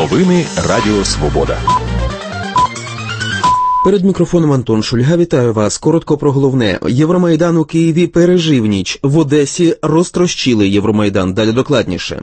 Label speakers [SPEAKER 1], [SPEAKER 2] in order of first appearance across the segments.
[SPEAKER 1] Новини Радіо Свобода.
[SPEAKER 2] Перед мікрофоном Антон Шульга. Вітаю вас. Коротко про головне. Євромайдан у Києві пережив ніч. В Одесі розтрощили Євромайдан. Далі докладніше.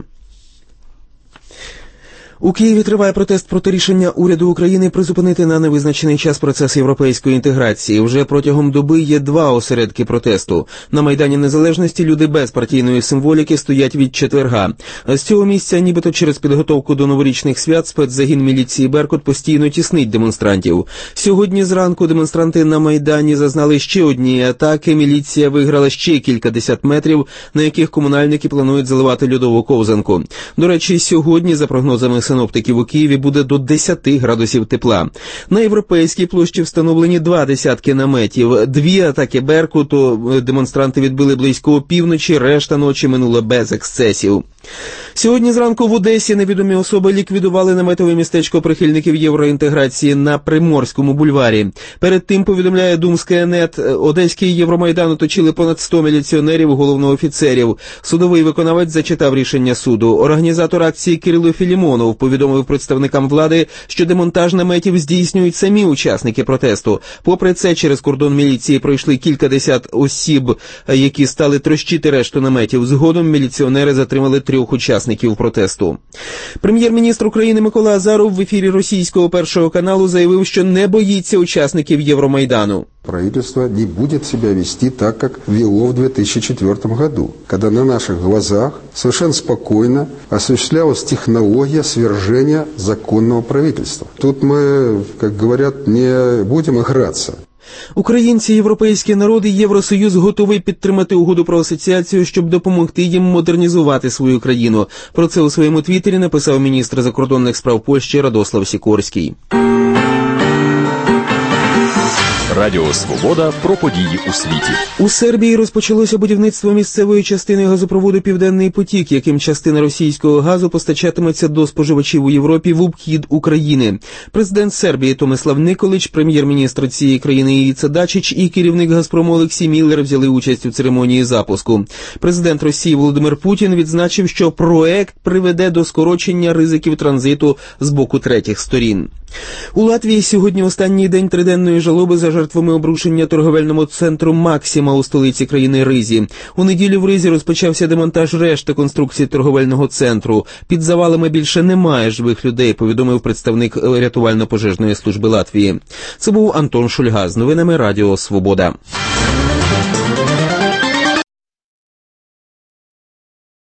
[SPEAKER 2] У Києві триває протест проти рішення уряду України призупинити на невизначений час процес європейської інтеграції. Вже протягом доби є два осередки протесту. На Майдані Незалежності люди без партійної символіки стоять від четверга. З цього місця, нібито через підготовку до новорічних свят, спецзагін міліції «Беркут» постійно тіснить демонстрантів. Сьогодні зранку демонстранти на Майдані зазнали ще однієї атаки. Міліція виграла ще кількадесят метрів, на яких комунальники планують заливати льодову ковзанку. До речі, сьогодні, за прогнозами синоптиків, у Києві буде до 10 градусів тепла. На Європейській площі встановлені 2 десятки наметів. 2 атаки «Беркуту» демонстранти відбили близько опівночі, решта ночі минула без ексцесів. Сьогодні зранку в Одесі невідомі особи ліквідували наметове містечко прихильників євроінтеграції на Приморському бульварі. Перед тим, повідомляє Думская.нет, одеський Євромайдан оточили понад 100 міліціонерів, головноофіцерів. Судовий виконавець зачитав рішення суду. Організатор акції Кирило Філімонов повідомив представникам влади, що демонтаж наметів здійснюють самі учасники протесту. Попри це, через кордон міліції пройшли кількадесят осіб, які стали трощити решту наметів. Згодом міліціонери затримали 3 учасників протесту. Прем'єр-міністр України Микола Азаров в ефірі російського Першого каналу заявив, що не боїться учасників Євромайдану.
[SPEAKER 3] Правительство не будет себя вести так, как вело в 2004 году, когда на наших глазах совершенно спокойно осуществлялась технология свержения законного правительства. Тут мы, как говорят, не будем играться.
[SPEAKER 2] Українці, європейські народи, Євросоюз готовий підтримати угоду про асоціацію, щоб допомогти їм модернізувати свою країну. Про це у своєму твіттері написав міністр закордонних справ Польщі Радослав Сікорський.
[SPEAKER 1] Радіо Свобода про події у світі.
[SPEAKER 2] У Сербії розпочалося будівництво місцевої частини газопроводу «Південний потік», яким частина російського газу постачатиметься до споживачів у Європі в обхід України. Президент Сербії Томислав Николич, прем'єр-міністр цієї країни Іця Дачич і керівник «Газпрому» Олексій Міллер взяли участь у церемонії запуску. Президент Росії Володимир Путін відзначив, що проект приведе до скорочення ризиків транзиту з боку третіх сторін. У Латвії сьогодні останній день триденної жалоби за жертвами обрушення торговельному центру «Максима» у столиці країни Ризі. У неділю в Ризі розпочався демонтаж решти конструкції торговельного центру. Під завалами більше немає живих людей, повідомив представник рятувально-пожежної служби Латвії. Це був Антон Шульга з новинами Радіо Свобода.